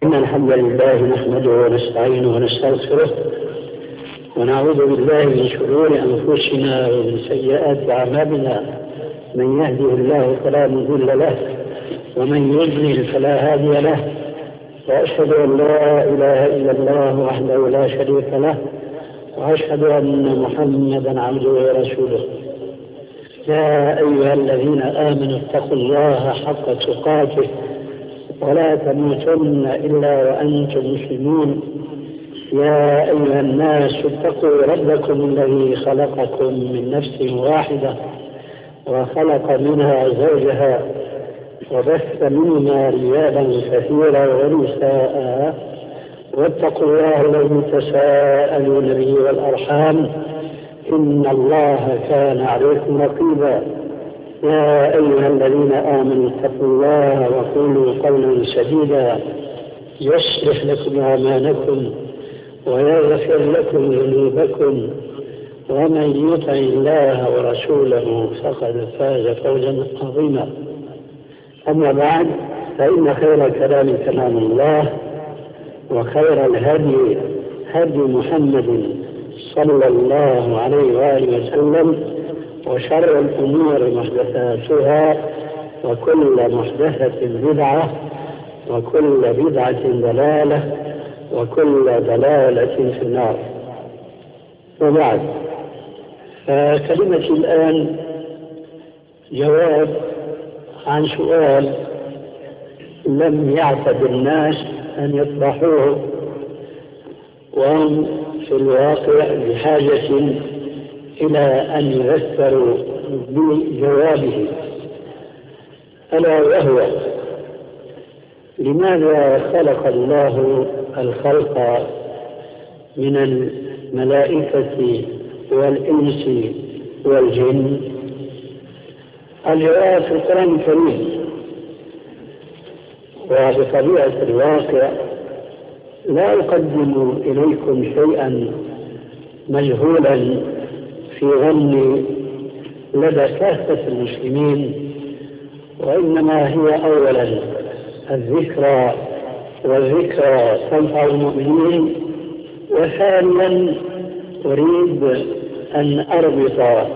إن الحمد لله نحمده ونستعينه ونستغفره ونعوذ بالله من شرور أنفسنا ومن سيئات أعمالنا. من يهده الله فلا مضل له ومن يضلل فلا هادي له، وأشهد أن لا إله إلا الله وحده لا شريك له، وأشهد أن محمدا عبده ورسوله. يا أيها الذين آمنوا اتقوا الله حق تقاته ولا تموتن إلا وأنتم مسلمون. يا أيها الناس اتقوا ربكم الذي خلقكم من نفس واحدة وخلق منها زوجها وبث منهما رجالا كثيرا ونساء، واتقوا الله الذي تساءلون به والأرحام إن الله كان عليكم رقيبا. يا أيها الذين آمنوا اتقوا الله وقولوا قولا سديدا يصلح لكم أعمالكم ويغفر لكم ذنوبكم، ومن يطع الله ورسوله فقد فاز فوزا عظيما. أما بعد، فإن خير الكلام كلام الله، وخير الهدي هدي محمد صلى الله عليه وآله وسلم، وشر الأمور محدثاتها، وكل محدثة بدعة، وكل بدعة ضلالة، وكل ضلالة في النار. وبعد، فكلمتي الآن جواب عن سؤال لم يعتد الناس أن يطرحوه، وهم في الواقع بحاجة إلى أن يذكروا بجوابه، ألا وهو: لماذا خلق الله الخلق من الملائكة والإنس والجن؟ الجواب في القرآن الكريم، وبطبيعة الواقع لا أقدم إليكم شيئا مجهولا في ظني لدى كافة المسلمين، وإنما هي أولا الذكرى، والذكرى تنفع المؤمنين، وثانيا أريد أن أربط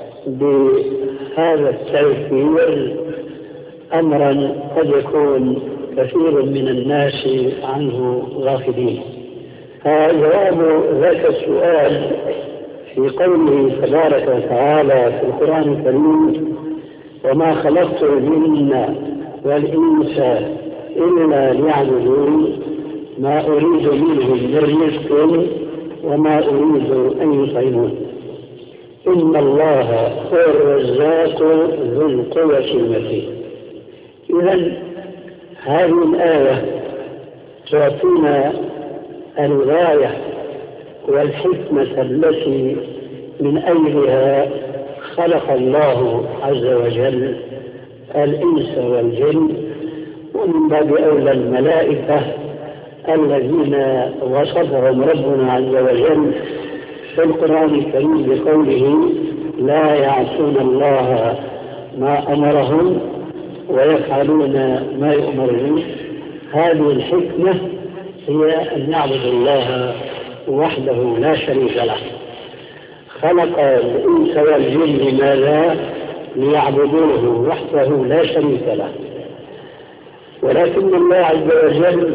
بهذا التذكير أمرا قد يكون كثير من الناس عنه غافلين. فجواب ذاك السؤال في قوله تبارك وتعالى في القرآن الكريم: وما خلقت الجن والإنس إلا ليعبدون ما أريد منهم من رزق وما أريد أن يطعمون إن الله هو الرزاق ذو القوة المتين. إذن هذه الآية تعطينا الغاية والحكمة التي من أجلها خلق الله عز وجل الإنس والجن، ومن باب أولى الملائكة الذين وصفهم ربنا عز وجل في القرآن الكريم بقوله: لا يعصون الله ما أمرهم ويفعلون ما يؤمرون. هذه الحكمة هي أن يعبدوا الله وحده لا شريك له. خلق الإنس والجن لماذا؟ ليعبدوه وحده لا شريك له. ولكن الله عز وجل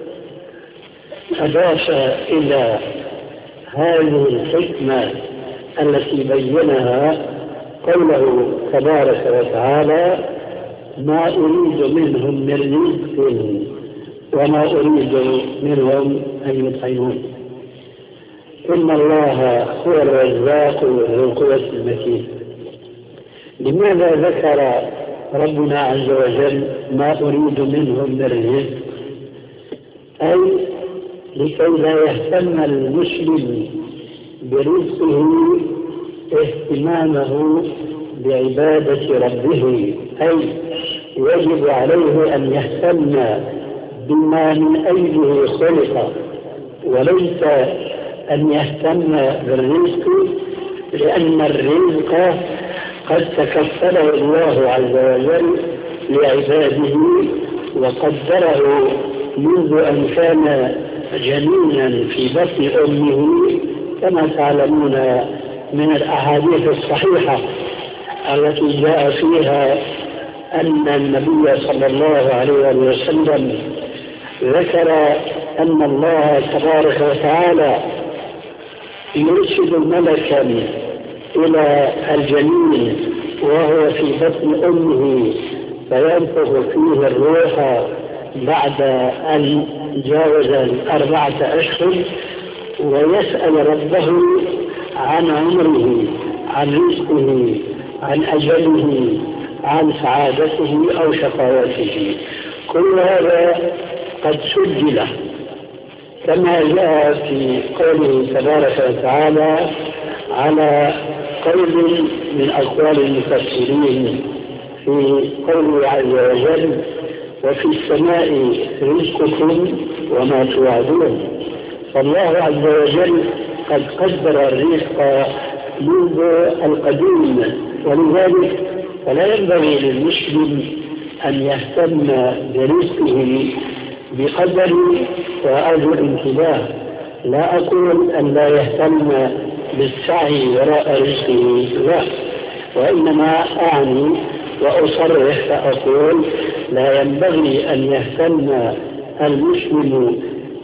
أضاف إلى هذه الحكمة التي بينها قوله تبارك وتعالى: ما أريد منهم من رزق وما أريد منهم أن يطعمون إن الله هو الرزاق ذو القوة المتين. لماذا ذكر ربنا عز وجل ما أريد منهم من رزق؟ أي لكي لا يهتم المسلم برزقه اهتمامه بعبادة ربه، أي يجب عليه أن يهتم بما من أجله خلق، وليس أن يهتم بالرزق، لأن الرزق قد تكفله الله عز وجل لعباده وقدره منذ أن كان جنينا في بطن أمه، كما تعلمون من الأحاديث الصحيحة التي جاء فيها أن النبي صلى الله عليه وسلم ذكر أن الله تبارك وتعالى يرسل ملكا إلى الجنين وهو في بطن أمه فينفخ فيه الروح بعد أن جاوز 4 أشهر، ويسأل ربه عن عمره، عن رزقه، عن أجله، عن سعادته أو شقاوته. كل هذا قد سجل كما جاء في قوله تبارك وتعالى على قول من أقوال المفسرين في قوله عز وجل: وفي السماء رزقكم وما توعدون. فالله عز وجل قد قدر الرزق منذ القديم، ولذلك فلا ينبغي للمسلم أن يهتم برزقه بقدر وأرجو الانتباه. لا أقول أن لا يهتم بالسعي وراء رزقه، لا، وإنما أعني وأصرح فأقول لا ينبغي أن يهتم المسلم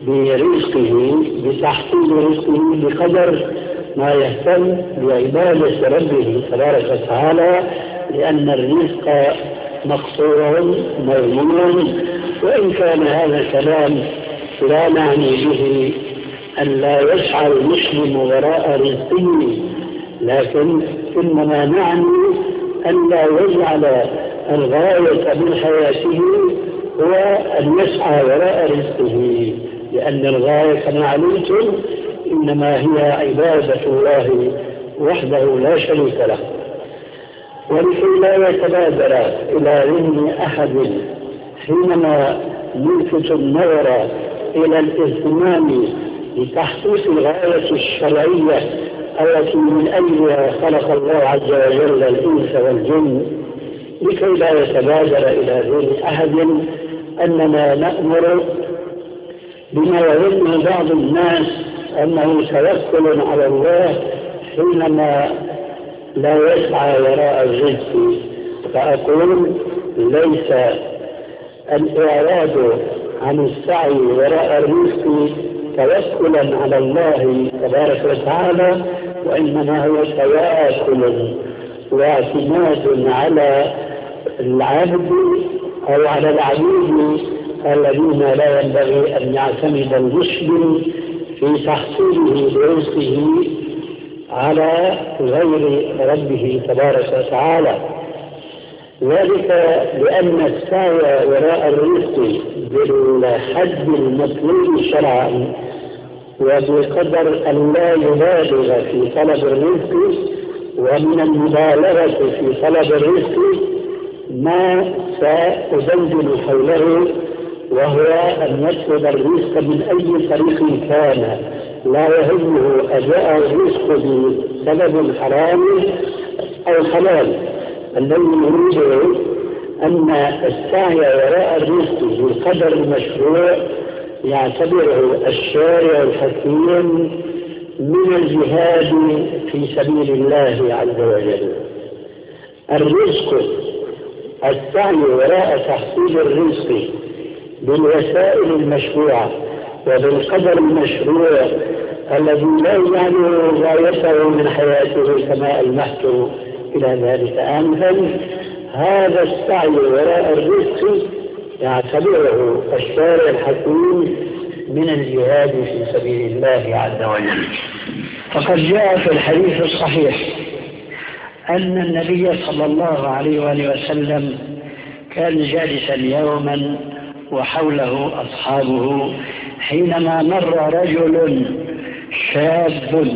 برزقه بتحصيل رزقه بقدر ما يهتم بعبادة ربه تبارك وتعالى، لأن الرزق مقصور مضمون. وإن كان هذا الكلام لا نعني به أن لا يسعى المسلم وراء رزقه، لكن إنما نعني أن لا يجعل الغاية من حياته هو أن يسعى وراء رزقه، لأن الغاية كما علمتم إنما هي عبادة الله وحده لا شريك له. ولكي لا يتبادر إلى ذهن أحد حينما يلفت النظر إلى الاهتمام بتحقيق الغاية الشرعية التي من أجلها خلق الله عز وجل الإنس والجن، لكي لا يتبادر إلى ذهن أحد أننا نأمر بما يظن بعض الناس أنه توكل على الله حينما لا يسعى وراء الرزق. فأقول ليس الإعراض عن السعي وراء الرزق توكلا على الله تبارك وتعالى، وإنما هو تواكل واعتماد على العبد أو على العبيد الذين لا ينبغي أن يعتمد المسلم في تحصيله برزقه على غير ربه تبارك وتعالى. ذلك لأن السعي وراء الرزق بالحد المطلوب شرعا وبقدر أن لا يبالغ في طلب الرزق، ومن المبالغة في طلب الرزق ما سأزلزل حوله، وهو أن يطلب الرزق من أي طريق كان، لا يهمه أجاء الرزق بسبب حرام أو حلال. الذي يريده أن السعي وراء الرزق بالقدر المشروع يعتبره الشارع الحكيم من الجهاد في سبيل الله عز وجل. الرزق، السعي وراء تحصيل الرزق بالوسائل المشروعة وبالقدر المشروع الذي لا يجعل غايته من حياته كما ألمحت إلى ذلك آنفا، هذا السعي وراء الرزق يعتبره الشارع الحكيم من الجهاد في سبيل الله عز وجل. فقد جاء في الحديث الصحيح أن النبي صلى الله عليه وآله وسلم كان جالسا يوما وحوله أصحابه حينما مر رجل شاب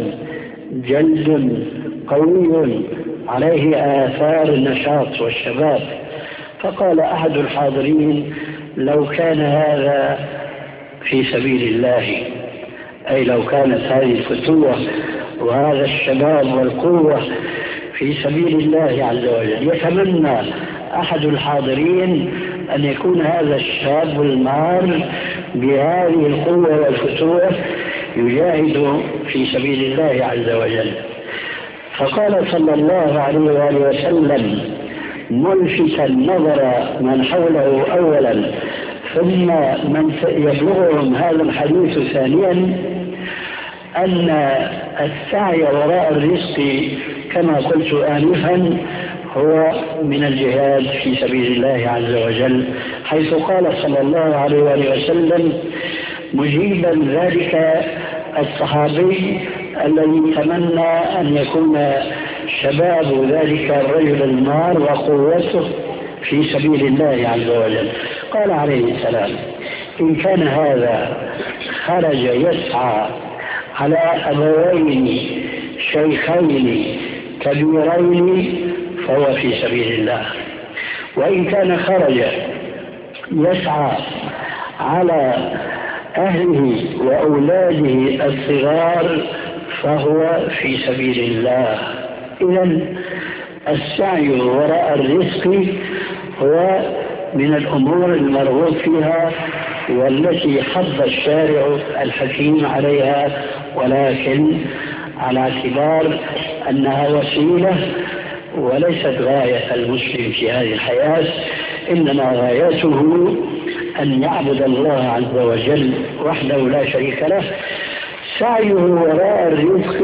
جلد قوي عليه آثار النشاط والشباب، فقال أحد الحاضرين: لو كان هذا في سبيل الله، أي لو كانت هذه الفتوة وهذا الشباب والقوة في سبيل الله عز وجل. يتمنى أحد الحاضرين أن يكون هذا الشاب المار بهذه القوة والفتوة يجاهد في سبيل الله عز وجل. فقال صلى الله عليه وآله وسلم ملفتا نظر من حوله أولا ثم من يبلغهم هذا الحديث ثانيا أن السعي وراء الرزق كما قلت آنفا هو من الجهاد في سبيل الله عز وجل، حيث قال صلى الله عليه وآله وسلم مجيبا ذلك الصحابي الذي تمنى أن يكون شباب ذلك الرجل النار وقوته في سبيل الله عز وجل، قال عليه السلام إن كان هذا خرج يسعى على أبوين شيخين كبيرين فهو في سبيل الله، وإن كان خرج يسعى على أهله وأولاده الصغار فهو في سبيل الله. إذن السعي وراء الرزق هو من الأمور المرغوب فيها والتي حض الشارع الحكيم عليها، ولكن على اعتبار أنها وسيلة وليست غاية المسلم في هذه الحياة، إنما غايته أن يعبد الله عز وجل وحده لا شريك له. سعيه وراء الرزق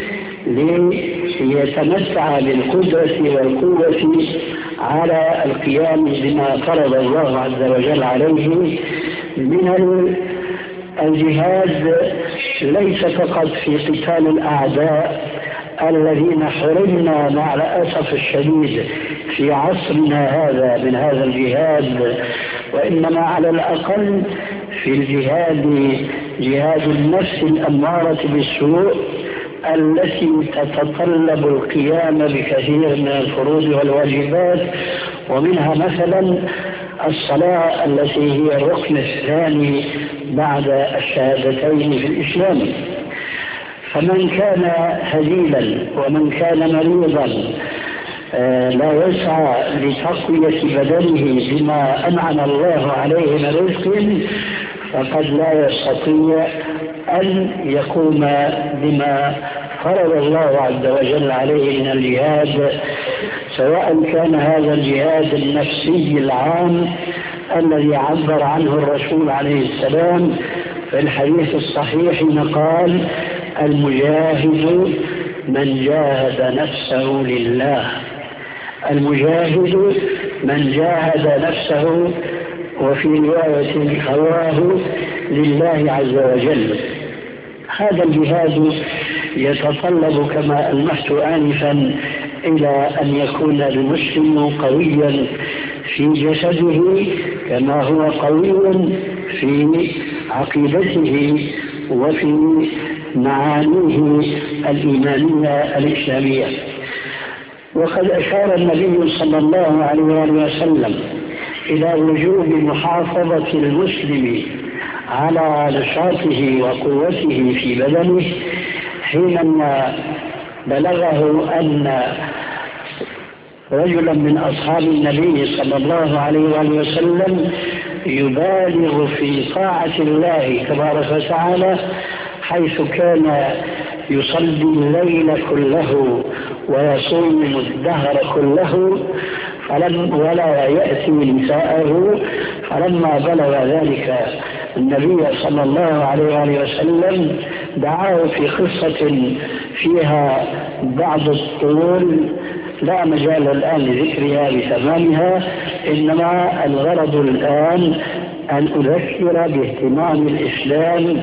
ليتمتع بالقدرة والقوة على القيام بما فرض الله عز وجل عليه من الجهاد، ليس فقط في قتال الأعداء الذين حرمنا مع الأسف الشديد في عصرنا هذا من هذا الجهاد، وإنما على الأقل في الجهاد جهاد النفس الأمارة بالسوء التي تتطلب القيام بكثير من الفروض والواجبات، ومنها مثلا الصلاة التي هي الركن الثاني بعد الشهادتين في الإسلام. فمن كان هزيلا ومن كان مريضا لا يسعى لتقوية بدنه بما أنعم الله عليه من رزق فقد لا يستطيع أن يقوم بما فرض الله عز وجل عليه من الجهاد، سواء كان هذا الجهاد النفسي العام الذي عبر عنه الرسول عليه السلام في الحديث الصحيح قال المجاهد من جاهد نفسه لله، المجاهد من جاهد نفسه وفي رواية هواه لله عز وجل. هذا الجهاد يتطلب كما ألمحت آنفا إلى أن يكون المسلم قويا في جسده كما هو قوي في عقيدته وفي معانيه الإيمانية الإسلامية. وقد أشار النبي صلى الله عليه وسلم إلى وجوب محافظة المسلم على نشاطه وقوته في بدنه حينما بلغه أن رجلا من أصحاب النبي صلى الله عليه وسلم يبالغ في طاعة الله تبارك وتعالى، حيث كان يصلي الليل كله ويصوم الدهر كله ولا يأتي نساءه. فلما بلغ ذلك النبي صلى الله عليه وسلم دعاه في قصة فيها بعض الطول لا مجال الآن لذكرها بتمامها، إنما الغرض الآن أن أذكر باهتمام الإسلام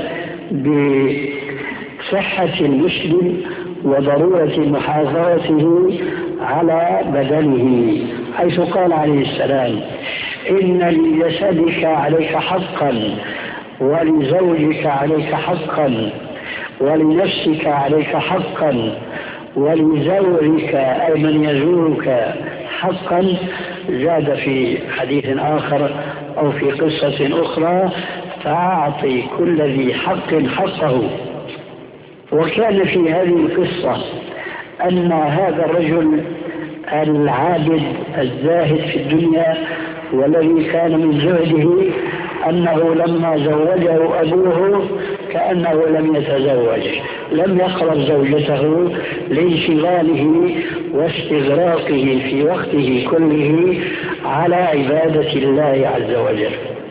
بصحة المسلم وضرورة محافظته على بدنه، حيث قال عليه السلام إن لجسدك عليك حقا ولزوجك عليك حقا ولنفسك عليك حقا ولزورك أي من يزورك حقا. زاد في حديث آخر أو في قصة أخرى فأعطي كل ذي حق حقه. وكان في هذه القصة أن هذا الرجل العابد الزاهد في الدنيا والذي كان من زهده أنه لما زوجه أبوه كأنه لم يتزوج، لم يقرب زوجته لانشغاله واستغراقه في وقته كله على عبادة الله عز وجل.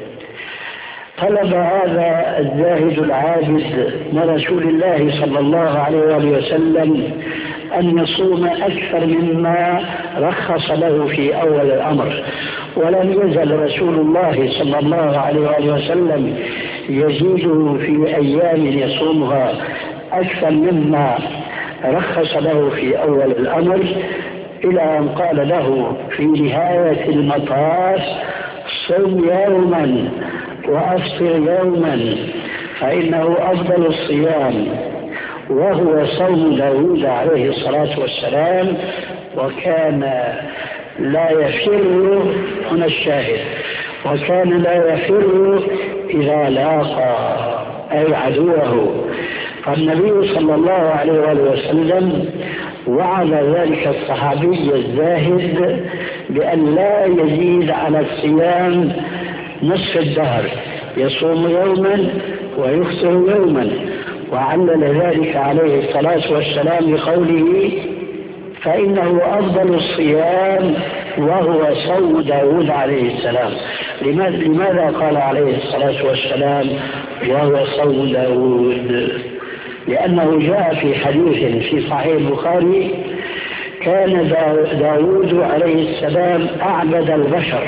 طلب هذا الزاهد العابد من رسول الله صلى الله عليه وسلم أن يصوم أكثر مما رخص له في أول الأمر، ولم يزل رسول الله صلى الله عليه وسلم يزيده في أيام يصومها أكثر مما رخص له في أول الأمر، إلى أن قال له في نهاية المطاف: صم يوما وأفطر يوما فإنه أفضل الصيام، وهو صوم داود عليه الصلاة والسلام، وكان لا يفر، هنا الشاهد، وكان لا يفر إذا لاقى أي عدوه. فالنبي صلى الله عليه وسلم وعد ذلك الصحابي الزاهد بأن لا يزيد على الصيام نصف الدهر، يصوم يوما ويفطر يوما، وعلل ذلك عليه الصلاة والسلام بقوله: فإنه أفضل الصيام وهو صوم داود عليه السلام. لماذا قال عليه الصلاة والسلام وهو صوم داود؟ لأنه جاء في حديث في صحيح البخاري: كان داود عليه السلام أعبد البشر.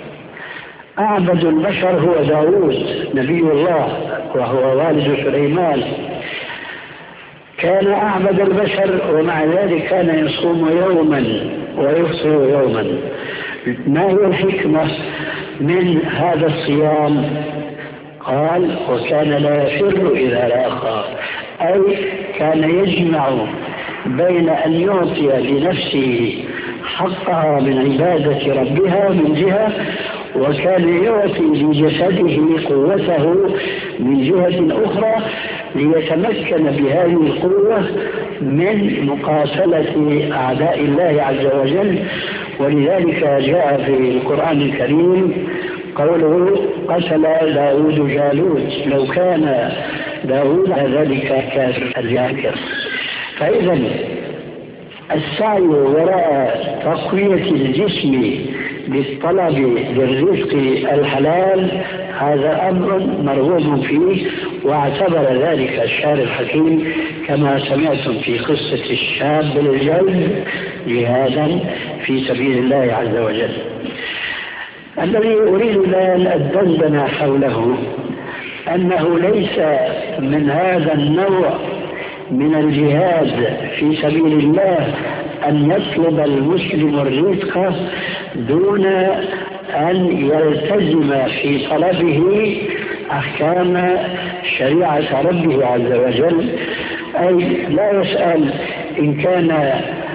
أعبد البشر هو داود نبي الله وهو والد سليمان، كان أعبد البشر، ومع ذلك كان يصوم يوما ويفطر يوما. ما هي الحكمة من هذا الصيام؟ قال: وكان لا يفر إذا لاقى، أي كان يجمع بين أن يعطي لنفسه حقها من عبادة ربها من جهة، وكان يعطي لجسده قوته من جهة أخرى، ليتمكن بهذه القوة من مقاتلة أعداء الله عز وجل. ولذلك جاء في القرآن الكريم قوله: قتل داود جالوت لو كان داود ذلك كافر. فإذا السعي وراء تقوية الجسم بالطلب للرزق الحلال هذا أمر مرغوب فيه، واعتبر ذلك الشارع الحكيم كما سمعتم في قصة الشاب الجلد جهادا في سبيل الله عز وجل. الذي أريد الآن الدندنة حوله أنه ليس من هذا النوع من الجهاد في سبيل الله أن يطلب المسلم الرزق دون أن يلتزم في طلبه أحكام شريعة ربه عز وجل. أي لا يسأل إن كان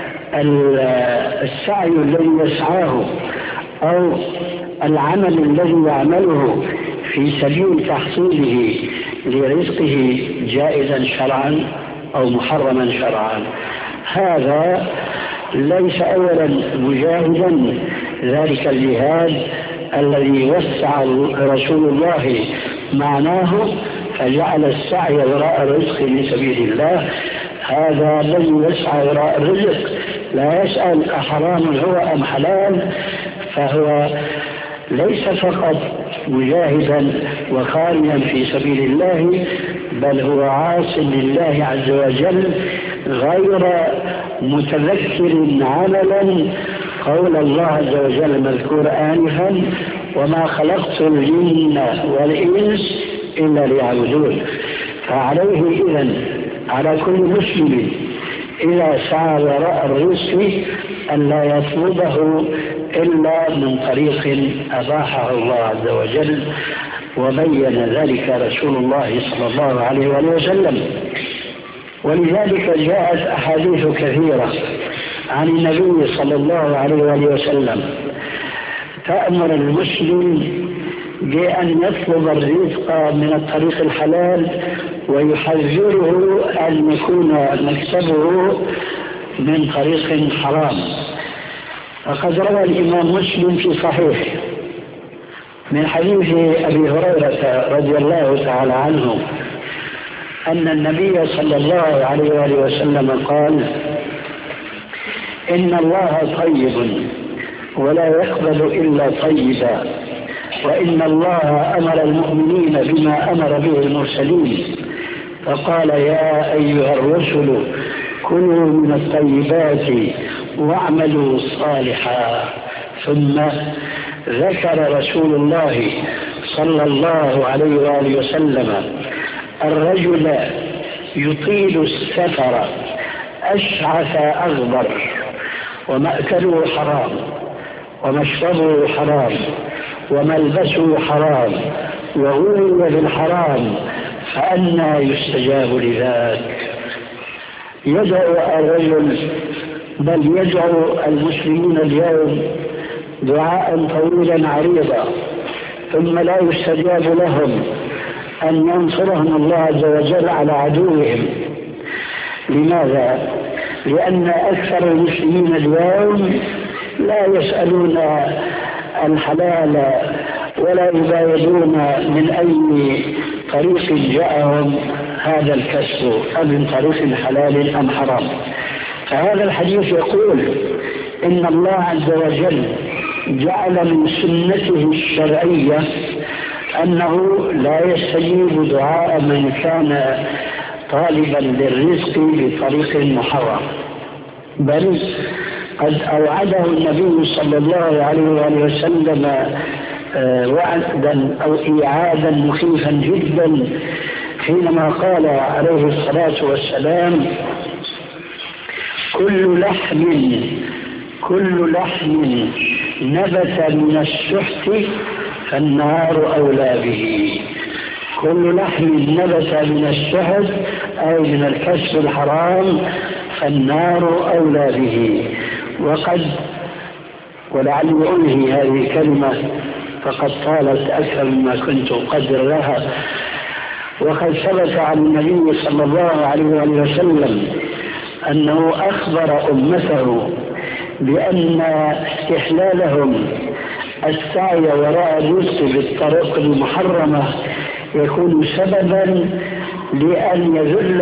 السعي الذي يسعاه أو العمل الذي يعمله في سبيل تحصيله لرزقه جائزا شرعا أو محرما شرعا. هذا ليس أولا مجاهدا ذلك الجهاد الذي وسع رسول الله معناه فجعل السعي وراء الرزق في سبيل الله. هذا الذي يسعى وراء الرزق لا يسأل أحرام هو أم حلال، فهو ليس فقط مجاهدا وخارجا في سبيل الله، بل هو عاص لله عز وجل غير متذكر عملا قول الله عز وجل مذكور آنفا: وما خلقت الجن والإنس إلا ليعبدون. فعليه إذن على كل مسلم إذا سعى وراء الرزق أن لا يطلبه إلا من طريق أباحه الله عز وجل، وبين ذلك رسول الله صلى الله عليه وسلم. ولذلك جاءت أحاديث كثيرة عن النبي صلى الله عليه وسلم تأمر المسلم بأن يطلب الرزق من الطريق الحلال، ويحذره أن يكون مكسبه من طريق حرام. فقد روى الإمام مسلم في صحيحه من حديث أبي هريرة رضي الله تعالى عنه أن النبي صلى الله عليه وآله وسلم قال: إن الله طيب ولا يقبل إلا طيبا، وإن الله أمر المؤمنين بما أمر به المرسلين، فقال: يا أيها الرسل كلوا من الطيبات واعملوا صالحا. ثم ذكر رسول الله صلى الله عليه وآله وسلم الرجل يطيل السفر أشعث أغبر ومأكله حرام ومشربه حرام وملبسه حرام وغلي بالحرام، فأنى يستجاب لذاك؟ يدعو الرجل، بل يدعو المسلمون اليوم دعاء طويلا عريضا، ثم لا يستجاب لهم أن ينصرهم الله عز وجل على عدوهم. لماذا؟ لأن أكثر المسلمين اليوم لا يسألون الحلال ولا يبايدون من أي طريق جاءهم هذا الكسب، أم من طريق حلال أم حرام. فهذا الحديث يقول إن الله عز وجل جعل من سنته الشرعية أنه لا يستجيب دعاء من كان طالبا للرزق بطريق محرم، بل قد أوعده النبي صلى الله عليه وسلم وعدا أو إيعادا مخيفا جدا حينما قال عليه الصلاة والسلام: كل لحم نبت من السحت فالنار أولى به. كل لحم نبت من السحت أي من الكسب الحرام فالنار أولى به. ولعلي أنهي هذه الكلمة فقد طالت أكثر مما كنت أقدر لها. وقد ثبت عن النبي صلى الله عليه وسلم أنه أخبر أمته بأن استحلالهم السعي وراء الرزق بالطرق المحرمة يكون سببا لأن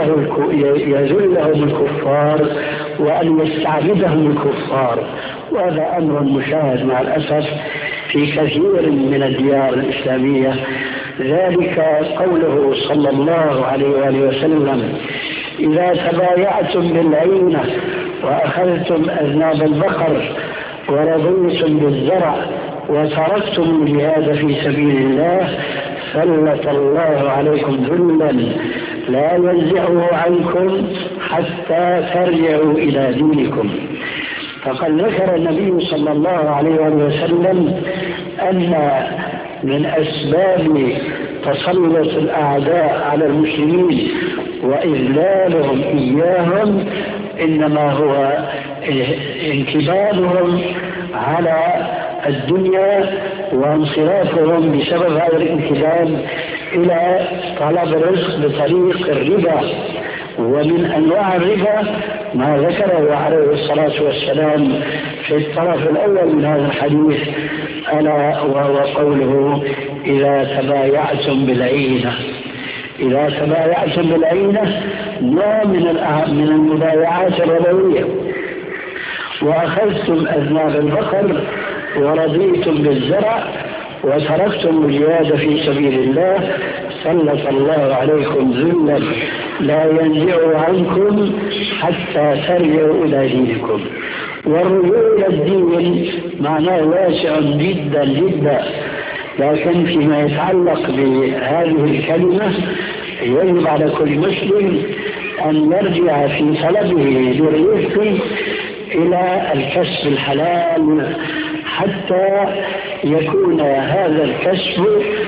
يذلهم الكفار وأن يستعبدهم الكفار، وهذا أمر مشاهد مع الأسف في كثير من الديار الإسلامية. ذلك قوله صلى الله عليه وآله وسلم: إذا تبايعتم بالعينة وأخذتم أذناب البقر ورضيتم بالزرع وتركتم الجهاد في سبيل الله سلط الله عليكم ذلا لا ينزعه عنكم حتى ترجعوا إلى دينكم. فقد ذكر النبي صلى الله عليه وسلم أن من أسباب تسلط الأعداء على المسلمين وإذلالهم إياهم إنما هو انكبابهم على الدنيا وانصرافهم بسبب هذا الانكباب إلى طلب الرزق بطريق الربا. ومن أنواع الربا ما ذكره عليه الصلاة والسلام في الطرف الأول من هذا الحديث، ألا وهو قوله: إذا تبايعتم بالعينة. إذا تبايعتم بالعينة نوع من المبايعات الربوية. وأخذتم أذناب البقر ورضيتم بالزرع وتركتم الجهاد في سبيل الله سلط الله عليكم ذلا لا ينزع عنكم حتى ترجعوا إلى دينكم. والرجوع إلى الدين معناه واسع جدا جدا، لكن فيما يتعلق بهذه الكلمة يجب على كل مسلم أن يرجع في طلبه للرزق إلى الكسب الحلال حتى يكون هذا الكسب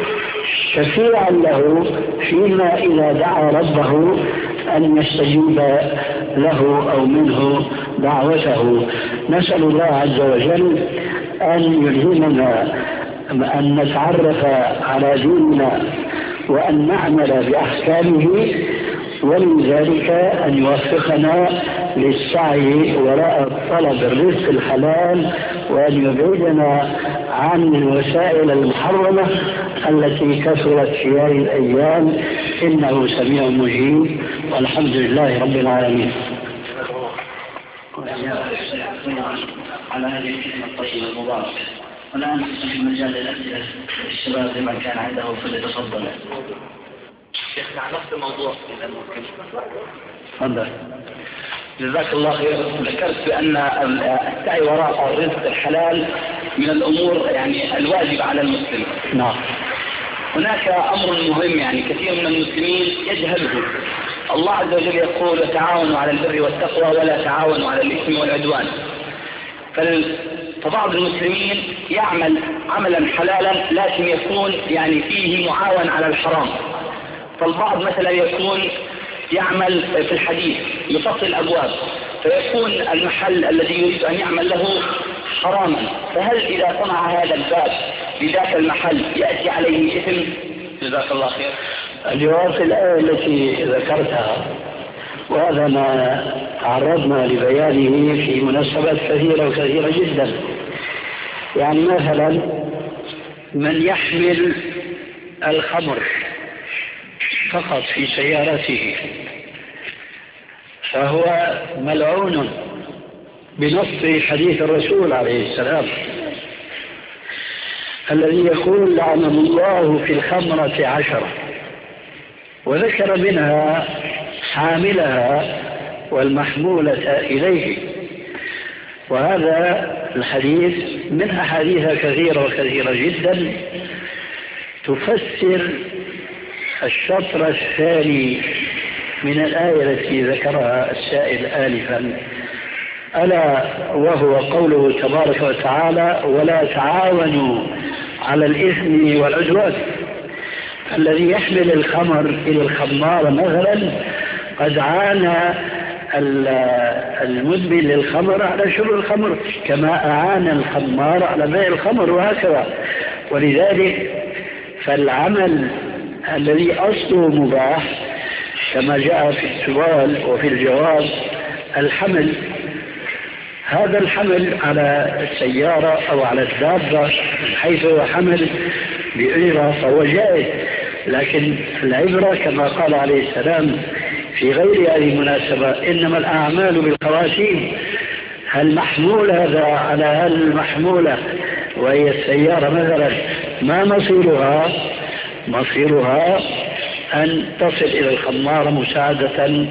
شفيعا له فيما إذا دعا ربه أن يستجيب له أو منه دعوته. نسأل الله عز وجل أن يلهمنا أن نتعرف على ديننا وأن نعمل بأحكامه، ومن ذلك أن يوفقنا للسعي وراء طلب الرزق الحلال، وأن يبعدنا عن الوسائل المحرمة التي كثرت في هذه الأيام، إنه سميع مجيب، والحمد لله رب العالمين. على هذه الكلمة الطيبة المباركة. والآن في مجال الأسئلة الشباب لمن كان عنده فليتفضل. شيخنا على نفس الموضوع إذا ممكن. تفضل. جزاك الله خير. ذكرت بأن السعي وراء الرزق الحلال من الأمور يعني الواجبة على المسلم. نعم. هناك أمر مهم يعني كثير من المسلمين يجهله. الله عز وجل يقول: تعاونوا على البر والتقوى ولا تعاونوا على الإثم والعدوان. فبعض المسلمين يعمل عملا حلالا لكن يكون يعني فيه معاون على الحرام. فالبعض مثلا يكون يعمل في الحديث يفصل الأبواب، فيكون المحل الذي يريد أن يعمل له حراما، فهل إذا صنع هذا الباب بذاك المحل يأتي عليه إثم؟ جزاك الله خير. الجواب في الآية التي ذكرتها، وهذا ما تعرضنا لبيانه في مناسبات كثيرة وكثيرة جدا. يعني مثلا من يحمل الخمر فقط في سيارته فهو ملعون بنص حديث الرسول عليه السلام الذي يقول: لعن الله في الخمرة 10، وذكر منها حاملها والمحمولة إليه. وهذا الحديث من أحاديث كثيرة وكثيرة جدا تفسر الشطر الثاني من الآية التي ذكرها السائل آنفا، ألا وهو قوله تبارك وتعالى: ولا تعاونوا على الإثم والعدوان. الذي يحمل الخمر إلى الخمار مثلا قد عانى المدمن للخمر على شرب الخمر كما أعان الخمار على بيع الخمر، وهكذا. ولذلك فالعمل الذي أصله مباح كما جاء في السؤال وفي الجواب الحمل، هذا الحمل على السيارة أو على الدابة حيث هو حمل بأجرة فهو جائز، لكن العبرة كما قال عليه السلام في غير هذه المناسبة: إنما الأعمال بالخواتيم. هل محمول هذا على المحمولة وهي السيارة مثلا ما مصيرها أن تصل إلى الخمار مساعدة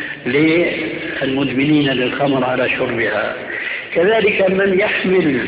للمدمنين للخمر على شربها. كذلك من يحمل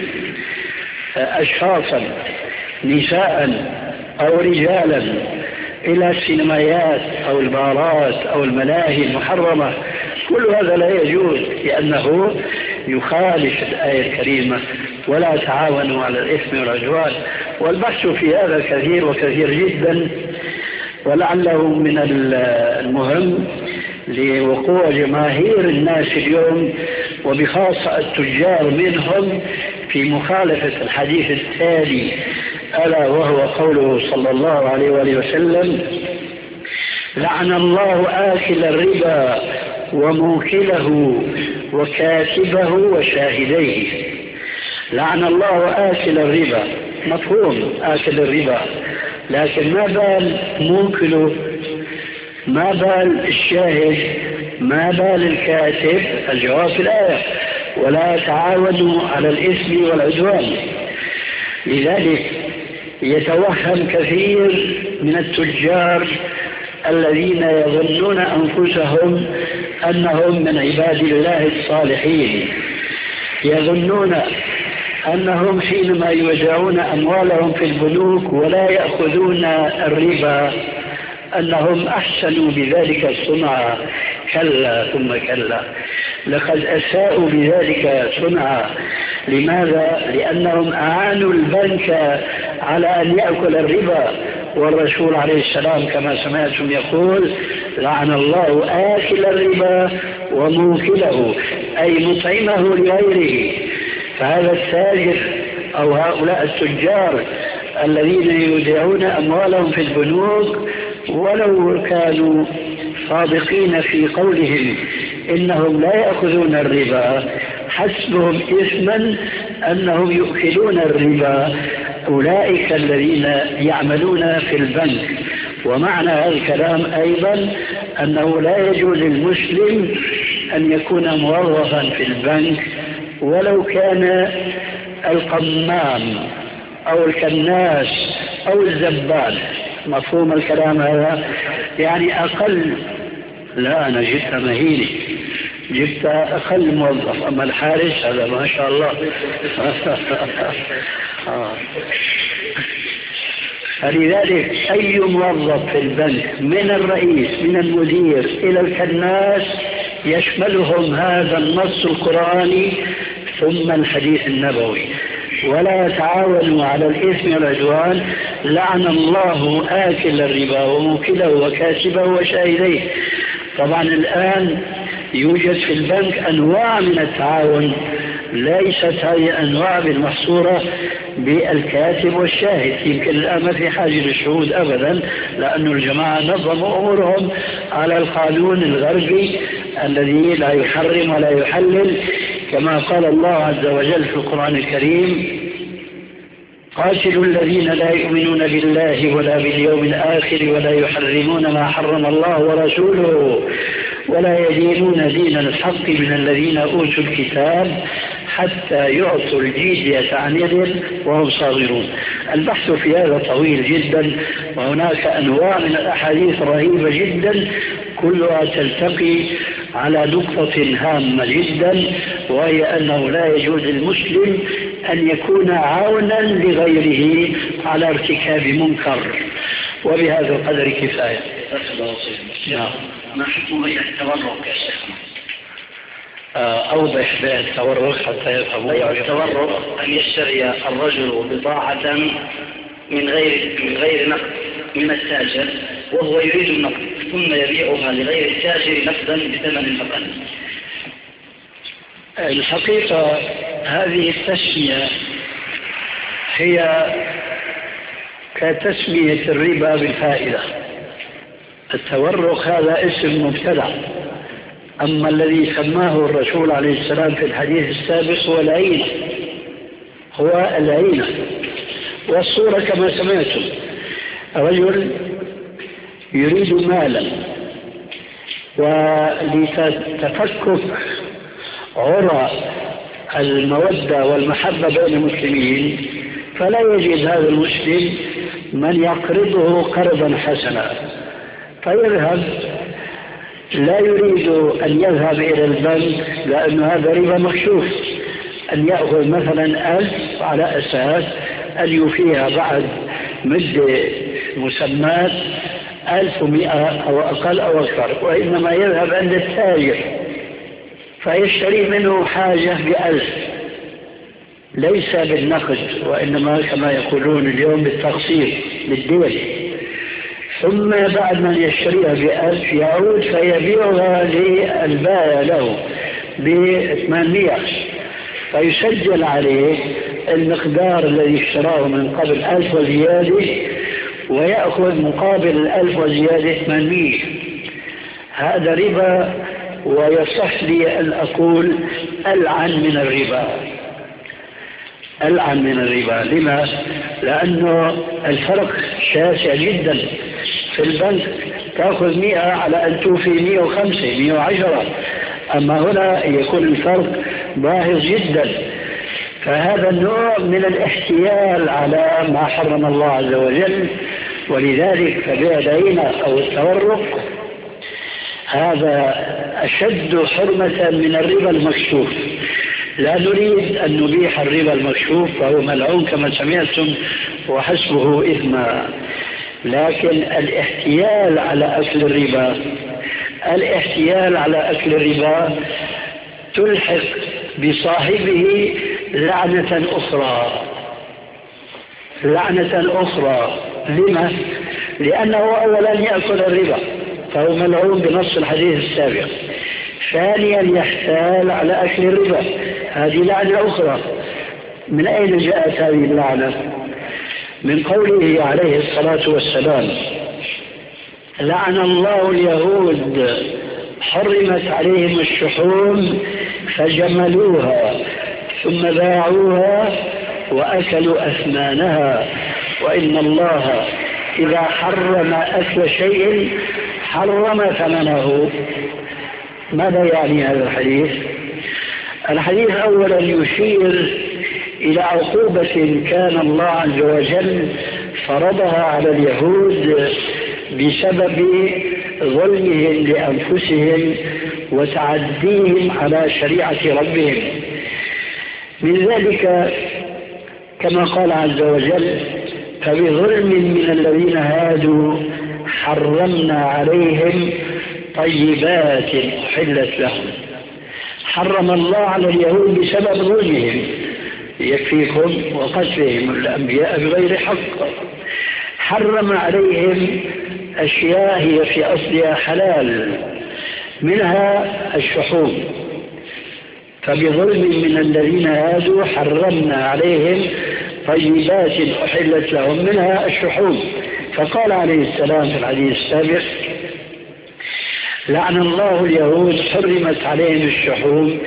أشخاصا نساء أو رجالا إلى السينمايات أو البارات أو الملاهي المحرمة، كل هذا لا يجوز لأنه يخالف الآية الكريمة: ولا تعاونوا على الإثم والعدوان. والبحث في هذا كثير وكثير جدا، ولعله من المهم لوقوع جماهير الناس اليوم وبخاصة التجار منهم في مخالفة الحديث التالي، ألا وهو قوله صلى الله عليه وآله وسلم: لعن الله آكل الربا وموكله وكاتبه وشاهديه. لعن الله آكل الربا، مفهوم آكل الربا، لكن ما بال موكله، ما بال الشاهد، ما بال الكاتب؟ الجواب في الآية: ولا تعاونوا على الإثم والعدوان. لذلك يتوهم كثير من التجار الذين يظنون أنفسهم أنهم من عباد الله الصالحين، يظنون أنهم حينما يودعون أموالهم في البنوك ولا يأخذون الربا أنهم أحسنوا بذلك الصنعة. كلا ثم كلا، لقد أساءوا بذلك صنعة. لماذا؟ لأنهم أعانوا البنك على أن يأكل الربا، والرسول عليه السلام كما سمعتم يقول: لعن الله آكل الربا وموكله، أي مطعمه لغيره. فهذا التاجر أو هؤلاء التجار الذين يودعون أموالهم في البنوك ولو كانوا صادقين في قولهم إنهم لا يأخذون الربا، حسبهم إثما أنهم يؤكلون الربا أولئك الذين يعملون في البنك. ومعنى هذا الكلام أيضا أنه لا يجوز للمسلم أن يكون موظفا في البنك ولو كان القمام أو الكناس أو الزبال. مفهوم الكلام هذا؟ يعني أقل، لا أنا جبت مهيني، جبت أقل موظف، أما الحارس هذا ما شاء الله. فلذلك أي موظف في البنك من الرئيس من المدير إلى الكناس يشملهم هذا النص القرآني ثم الحديث النبوي. ولا يتعاونوا على الإثم والعدوان، لعن الله آكل الربا وموكله وكاتبه وشاهديه. طبعا الآن يوجد في البنك أنواع من التعاون، ليست هذه الأنواع بالمحصورة بالكاتب والشاهد. يمكن الآن ما في حاجة للشهود أبدا، لأن الجماعة نظموا أمورهم على القانون الغربي الذي لا يحرم ولا يحلل، كما قال الله عز وجل في القرآن الكريم: قاتلوا الذين لا يؤمنون بالله ولا باليوم الآخر ولا يحرمون ما حرم الله ورسوله ولا يدينون دين الحق من الذين أوتوا الكتاب حتى يعطوا الجزية عن يد وهم صاغرون. البحث في هذا طويل جدا، وهناك أنواع من الأحاديث رهيبة جدا كلها تلتقي على نقطة هامة جدا، وهي أنه لا يجوز للمسلم أن يكون عونا لغيره على ارتكاب منكر. وبهذا القدر كفاية. ما حكم بيع التورق يا شيخ؟ أوضح بيع التورق حتى يفهموا. بيع التورق أن يشتري الرجل بضاعة من غير نقد من التاجر وهو يريد النقد، ثم يبيعها لغير التاجر نقدا بثمن أقل. الحقيقة هذه التسمية هي كتسمية الربا بالفائدة. التورق هذا اسم مبتدع، أما الذي سماه الرسول عليه السلام في الحديث السابق هو العينة، هو العينة. والصورة كما سمعتم، رجل يريد مالا، ولتفكك عرى المودة والمحبة بين المسلمين فلا يجد هذا المسلم من يقرضه قرضا حسنا، فيذهب، لا يريد أن يذهب إلى البنك لأن هذا ربا مكشوف، أن يأخذ مثلا 1000 على أساس أن يوفيها بعد مدة مسمات 1100 أو أقل أو أكثر، وإنما يذهب عند التاجر فيشتري منه حاجة ب1000 ليس بالنقد، وإنما كما يقولون اليوم بالتقسيط بالدول، ثم بعد ما يشتريها ب1000 يعود فيبيعها للبائع له ب800 فيسجل عليه المقدار الذي اشتراه من قبل 1000 وزيادة، ويأخذ مقابل 1000 وزيادة 800. هذا ربا، ويصح لي أن أقول ألعن من الربا، ألعن من الربا. لما؟ لأنه الفرق شاسع جدا. في البنك تأخذ 100 على أن توفي 105 110، أما هنا يكون الفرق باهظ جدا. فهذا النوع من الاحتيال على ما حرم الله عز وجل، ولذلك فبيع العينة أو التورق هذا أشد حرمة من الربا المكشوف. لا نريد أن نبيح الربا المكشوف فهو ملعون كما سمعتم وحسبه إثما، لكن الاحتيال على أكل الربا، الاحتيال على أكل الربا تلحق بصاحبه لعنة أخرى، لعنة أخرى. لما؟ لأنه أولا يأكل الربا فهو ملعون بنص الحديث السابق، ثانيا يحتال على أكل الربا، هذه لعنة أخرى. من أين جاءت هذه اللعنة؟ من قوله عليه الصلاة والسلام: لعن الله اليهود حرمت عليهم الشحوم فجملوها ثم باعوها وأكلوا أثمانها، وإن الله إذا حرم أكل شيء حرم ثمنه. ماذا يعني هذا الحديث؟ الحديث أولا يشير إلى عقوبة كان الله عز وجل فرضها على اليهود بسبب ظلمهم لأنفسهم وتعديهم على شريعة ربهم. من ذلك كما قال عز وجل: فبظلم من الذين هادوا حرمنا عليهم طيبات أحلت لهم. حرم الله على اليهود بسبب ظلمهم، يكفيكم وقتلهم الأنبياء بغير حق. حرم عليهم أشياء هي في أصلها حلال، منها الشحوم. فبظلم من الذين هادوا حرمنا عليهم طيبات أحلت لهم منها الشحوم. فقال عليه السلام في الحديث السابق: لعن الله اليهود حرمت عليهم الشحوم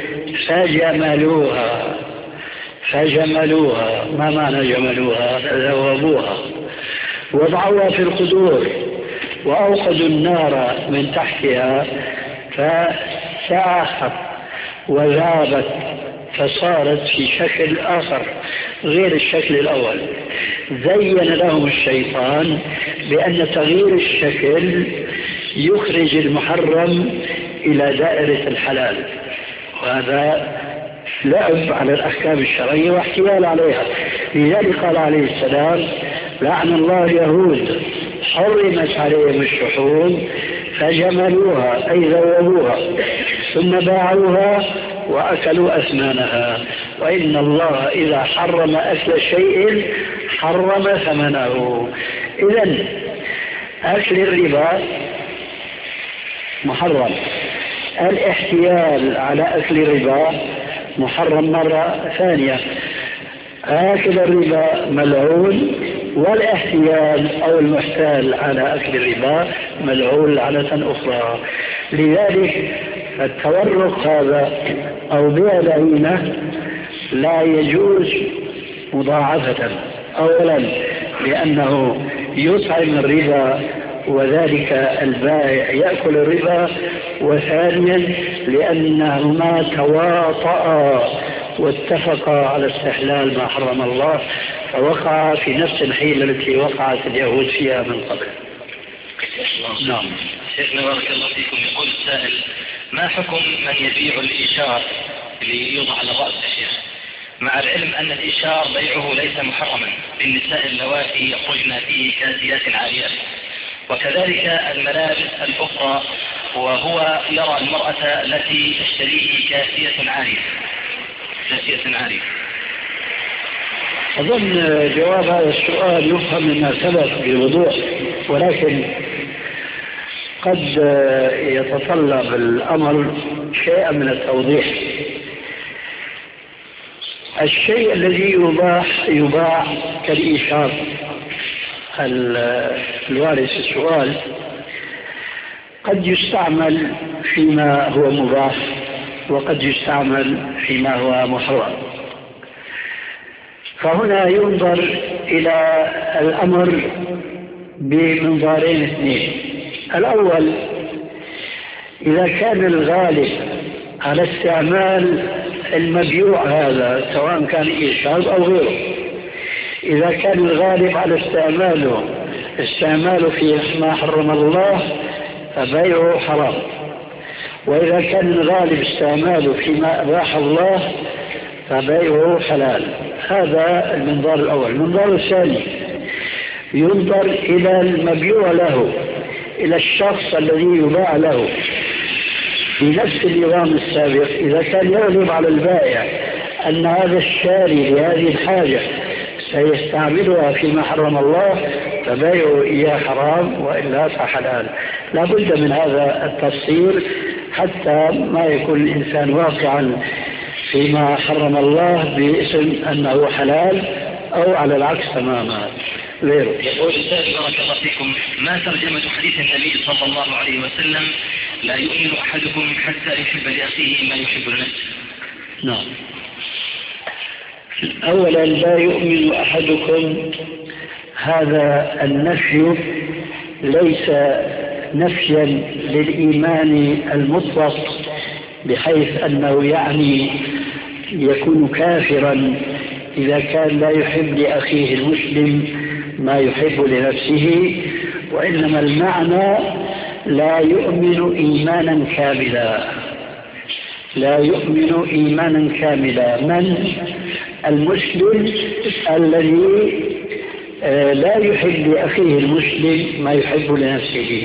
فجملوها. ما معنى جملوها؟ ذوبوها، وضعوها في القدور وأوقدوا النار من تحتها فساحت وذابت فصارت في شكل آخر غير الشكل الأول. زين لهم الشيطان بأن تغيير الشكل يخرج المحرم إلى دائرة الحلال، وهذا لعب على الأحكام الشرعية واحتيال عليها. لذلك قال عليه السلام: لعن الله اليهود حرمت عليهم الشحوم فجملوها أي ذوبوها ثم باعوها وأكلوا أثمانها، وإن الله إذا حرم أكل شيء حرم ثمنه. إذن أكل الربا محرم، الاحتيال على أكل الربا محرم مرة ثانية. أكل الربا ملعون، والاحتيال أو المحتال على أكل الربا ملعون لعنة أخرى. لذلك التورق هذا أو بيع العينة لا يجوز مضاعفة، أولا لأنه يطعم الربا وذلك البائع يأكل الربا، وثانيا لأنهما تواطأ واتفقا على استحلال ما حرم الله، فوقع في نفس الحيلة التي وقعت اليهود فيها من قبل. نعم. شيخنا بارك الله فيكم، يقول السائل: ما حكم من يبيع الإيشار اللي يوضع على الرأس يا شيخ، مع العلم أن الإيشار بيعه ليس محرما بالنساء اللواتي يخرجن فيه كاسيات عاريات، وكذلك الملابس الأخرى، وهو يرى المرأة التي تشتريه كاسية عارية. أظن جواب هذا السؤال يفهم مما سبق بوضوح، ولكن قد يتطلب الأمر شيئا من التوضيح. الشيء الذي يباع كالإيشار الوارد في السؤال قد يستعمل فيما هو مباح وقد يستعمل فيما هو محرم. فهنا ينظر إلى الأمر بمنظارين اثنين. الأول: إذا كان الغالب على استعمال المبيوع هذا سواء كان إيشار أو غيره، إذا كان الغالب على استعماله في ما حرم الله فبيعه حرام، وإذا كان الغالب استعماله فيما أباح الله فبيعه حلال. هذا المنظار الأول. المنظار الثاني: ينظر إلى المبيوع له، إلى الشخص الذي يباع له في نفس النظام السابق. إذا كان يغلب على البائع أن هذا الشاري لهذه الحاجة سيستعملها فيما حرم الله فبيعه إياه حرام، وإلا فحلال. لا بد من هذا التفصيل حتى ما يكون الإنسان واقعا فيما حرم الله باسم أنه حلال أو على العكس تماما غيره. يقول السائل بارك الله فيكم: ما ترجمة حديث النبي صلى الله عليه وسلم: لا يؤمن أحدكم حتى يحب لأخيه ما يحب لنفسه؟ نعم. أولا لا يؤمن أحدكم، هذا النفي ليس نفيا للإيمان المطلق بحيث أنه يعني يكون كافرا إذا كان لا يحب لأخيه المسلم ما يحب لنفسه، وإنما المعنى لا يؤمن إيمانا كاملا. لا يؤمن إيمانا كاملا من المسلم الذي لا يحب لأخيه المسلم ما يحب لنفسه.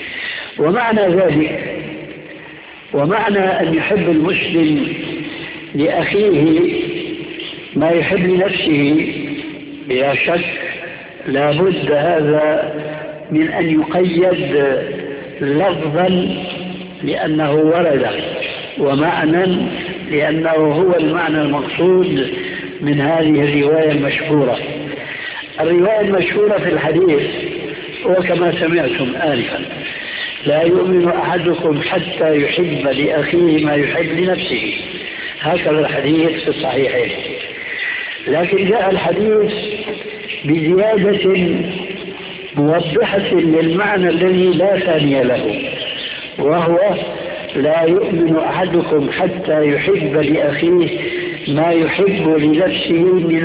ومعنى أن يحب المسلم لأخيه ما يحب لنفسه بلا شك لابد هذا من أن يقيد لفظا لأنه ورد، ومعنى لأنه هو المعنى المقصود من هذه الرواية المشهورة. الرواية المشهورة في الحديث هو كما سمعتم آنفا: لا يؤمن أحدكم حتى يحب لأخيه ما يحب لنفسه. هكذا الحديث في الصحيحين. لكن جاء الحديث بزيادة موضحة للمعنى الذي لا ثاني له، وهو لا يؤمن أحدكم حتى يحب لأخيه ما يحب لنفسه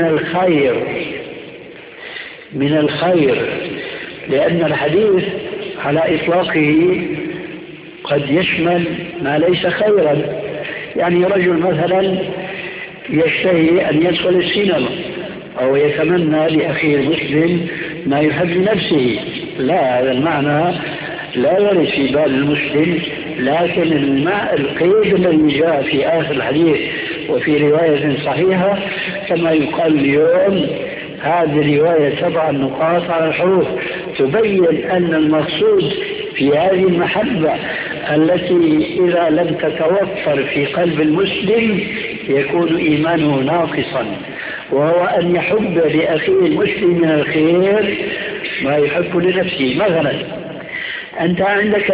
من الخير، لأن الحديث على إطلاقه قد يشمل ما ليس خيرا. يعني رجل مثلا يشتهي أن يدخل السينما أو يتمنى لأخيه المسلم ما يحب لنفسه، لا، هذا المعنى لا يرد في بال المسلم. لكن القيد الذي جاء في آخر الحديث وفي رواية صحيحة كما يقال اليوم، هذه رواية 7 نقاط على الحروف تبين أن المقصود في هذه المحبة التي إذا لم تتوفر في قلب المسلم يكون إيمانه ناقصا، وهو أن يحب لأخيه المسلم من الخير ما يحب لنفسه. مثلا أنت عندك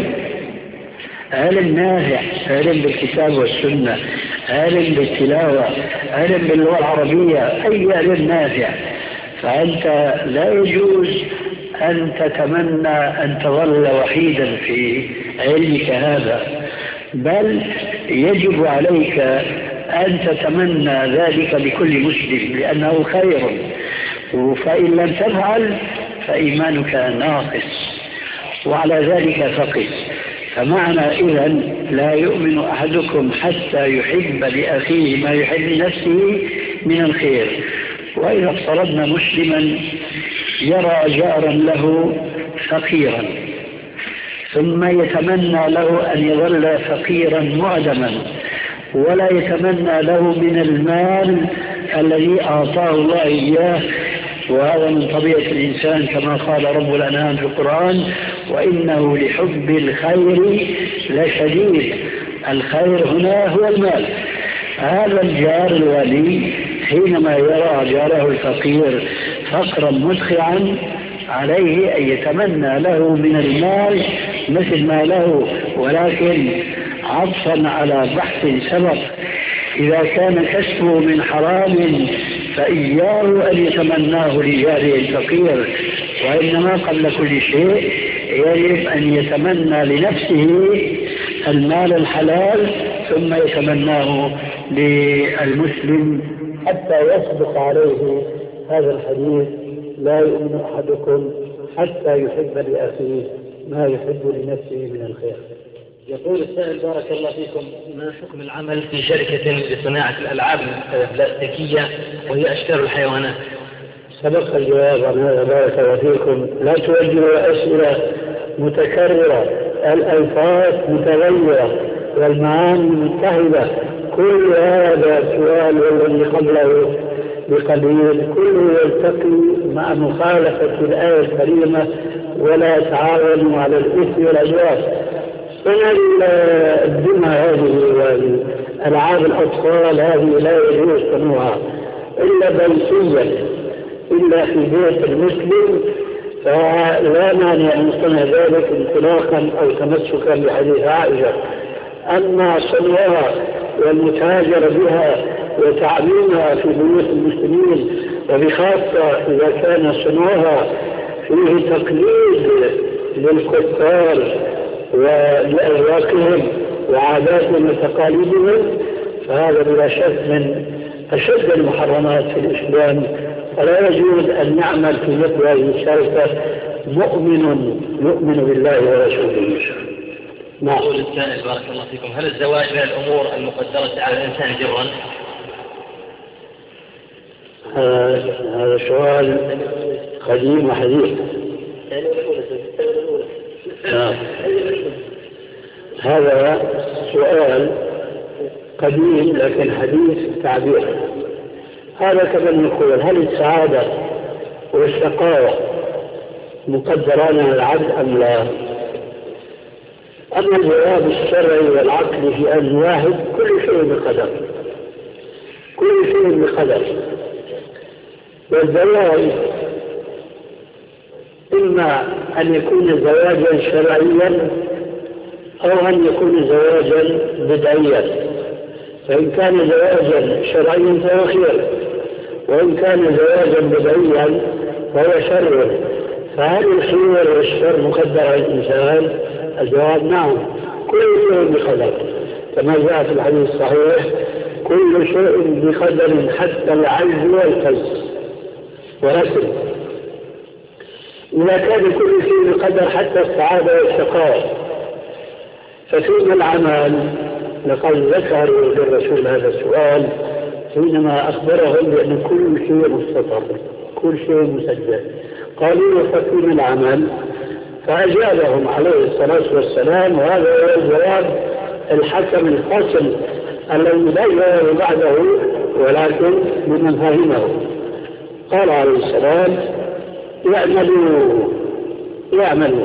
علم نافع، علم بالكتاب والسنة، علم بالتلاوة، علم باللغة العربية، أي علم نافع، فأنت لا يجوز أن تتمنى أن تظل وحيدا في علمك هذا، بل يجب عليك أن تتمنى ذلك لكل مسلم لأنه خير، فإن لم تفعل فإيمانك ناقص، وعلى ذلك فقس. فمعنى إذن لا يؤمن أحدكم حتى يحب لأخيه ما يحب لنفسه من الخير. وإذا افترضنا مسلما يرى جارا له فقيرا ثم يتمنى له أن يظل فقيرا معدما ولا يتمنى له من المال الذي أعطاه الله إياه، وهذا من طبيعة الإنسان كما قال رب الأنعام في القرآن: وإنه لحب الخير لشديد. الخير هنا هو المال. هذا الجار الولي حينما يرى جاره الفقير فقرا مدخعا عليه أن يتمنى له من المال مثل ما له، ولكن عطفا على بحث سبق: إذا كان كسبه من حرام فإياه أن يتمناه لجاره الفقير، وإنما قبل كل شيء يجب أن يتمنى لنفسه المال الحلال ثم يتمناه للمسلم حتى يصدق عليه هذا الحديث: لا يؤمن أحدكم حتى يحب لأخيه ما يحب لنفسه من الخير. يقول السائل: بارك الله فيكم، ما حكم العمل في شركة لصناعة الألعاب البلاستيكية وهي أشكال الحيوانات؟ سبق الجواب عن هذا بارك الله فيكم. لا توجهوا أسئلة متكررة، الألفاظ متغيرة والمعاني متحدة. كل هذا السؤال والذي قبله بقليل كله يلتقي مع مخالفة الآية الكريمة: ولا تعاونوا على الإثم والعدوان. الدمى هذه والألعاب الأطفال هذه لا يجوز صنوعها إلا بيتيا، إلا في بيت المسلم، فلا مانع أن يصنع ذلك انطلاقا أو تمسكا بحديث عائشة. أما صنوعها والمتاجر بها وتعليمها في بيوت المسلمين، وبخاصة إذا كان صنوها فيه تقليد للكفار ولأذواقهم وعاداتهم وتقاليدهم، فهذا بلا شك من أشد المحرمات في الإسلام. فلا يجوز أن نعمل في مثل هذه الشركة مؤمن يؤمن بالله ورسوله. نعم. يقول السائل بارك الله فيكم: هل الزواج من الأمور المقدرة على الإنسان جرا؟ هذا سؤال قديم وحديث. هذا سؤال قديم لكن حديث تعبير. هذا كمن يقول: هل السعادة والشقاوة مقدران على العبد أم لا؟ أما الجواب الشرعي والعقلي في أن واحد: كل شيء بقدر، كل شيء بقدر. والزواج إما أن يكون زواجا شرعيا أو أن يكون زواجا بدعيا. فإن كان زواجا شرعيا فهو خير، وإن كان زواجا بدعيا فهو شر. فهل الخير والشر مقدر على الإنسان؟ الجواب: نعم، كل شيء بقدر، كما جاء في الحديث الصحيح: كل شيء بقدر حتى العجز والقيس ورسل. إذا كان كل شيء بقدر حتى السعادة والشقاء، ففيما العمل؟ لقد ذكروا للرسول هذا السؤال حينما أخبرهم بأن كل شيء مستطر، كل شيء مسجل. قالوا: ففيما العمل؟ فأجابهم عليه الصلاة والسلام، وهذا هو الجواب الحكم الفصل الذي لا يجاوب بعده ولكن لمن فهمه. قال عليه السلام: يعملوا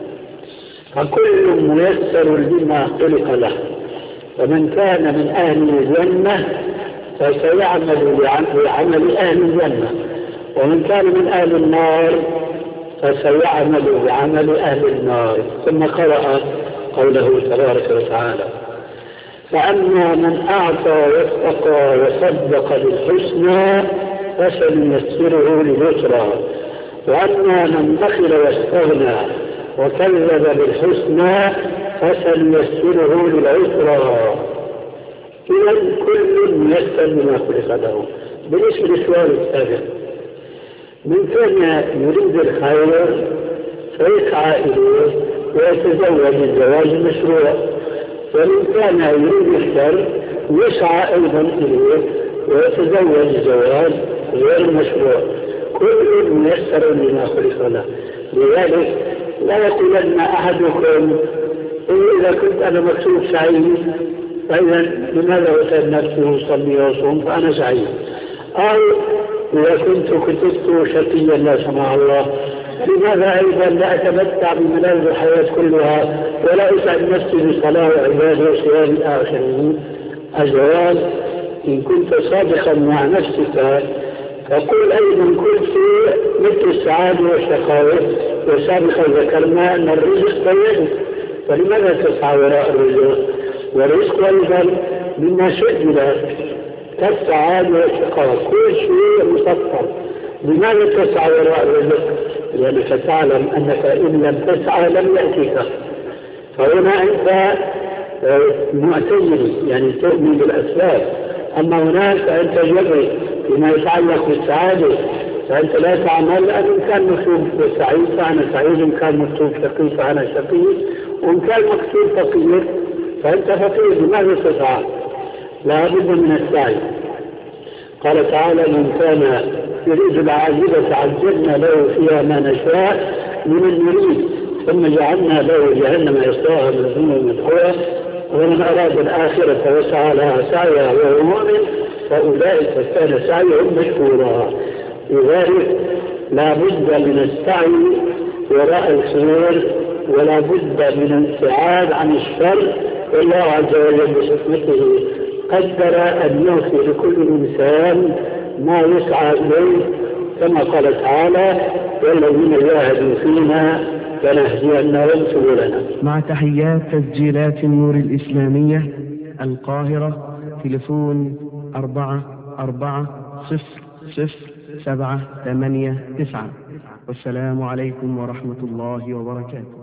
فكل ميسر لما خلق له، ومن كان من أهل الجنة فسيعمل بعمل أهل الجنة، ومن كان من أهل النار فسيعمل بعمل أهل النار. ثم قرأ قوله تبارك وتعالى: فأما من أعطى واتقى وصدق بالحسنى فسنيسره لليسرى، وأما من بخل واستغنى وكذب بالحسنى فسنيسره للعسرى. إذا كل ميسر لما خلق له. بالنسبة للسؤال السابق: من كان يريد الخير فيسعى إليه ويتزوج الزواج المشروع، ومن كان يريد الشر يسعى أيضا إليه ويتزوج الزواج غير المشروع. كل ميسر لما خلق له. لذلك لا يقولن أحدكم: إذا كنت أنا مكتوب سعيد فإذا لماذا أتعب نفسي وصلي وصوم فأنا سعيد، أو إذا كنت كتبت شقيا لا سمح الله لماذا أيضا لا أتمتع بملاذ الحياة كلها ولا أسعد نفسي بصلاة وعبادة وصيام الآخرين؟ الجواب: إن كنت صادقا مع نفسك فقل أيضا: كل شيء مثل السعادة والشقاوة، وسابقا ذكرنا أن الرزق بيده، فلماذا تسعى وراء الرزق؟ والرزق أيضا مما سجل كالسعادة والشقاوة، كل شيء مسطر. لماذا تسعى وراء الرزق؟ لأنك تعلم أنك إن لم تسعى لم يأتيك. فهنا أنت معتزلي، يعني تؤمن بالأسباب. أما هناك أنت جبري فيما يتعلق بالسعادة، فأنت لا تعمل. إن كان مكتوب سعيد فأنا سعيد، إن كان مكتوب شقي فأنا شقي، وإن كان مكتوب فقير فأنت فقير. لماذا تسعى؟ لا بد من السعي. قال تعالى: من كان يريد العاجلة عجلنا له فيها ما نشاء لمن نريد ثم جعلنا له جهنم يصلاها مذموما مدحورا ومن أراد الآخرة وسعى لها سعيها وهو مؤمن فأولئك كان سعيهم مشكورا. لذلك لا بد من السعي وراء الخير ولا بد من الابتعاد عن الشر. والله عز وجل بحكمته قدر أن يوفي لكل إنسان ما يسعى إليه، كما قال تعالى: والذين جاهدوا فينا لنهدينهم سبلنا. مع تحيات تسجيلات النور الإسلامية، القاهرة، تليفون 4400789. والسلام عليكم ورحمة الله وبركاته.